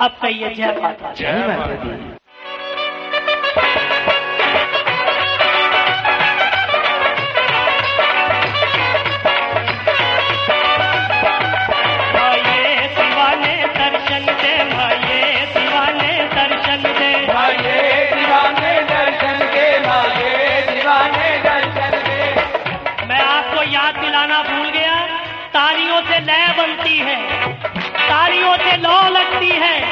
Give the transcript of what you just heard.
अब कहिए जय माता दी। जय माता दी। भूल गया, तालियों से लय बनती है, तालियों से लौ लगती है,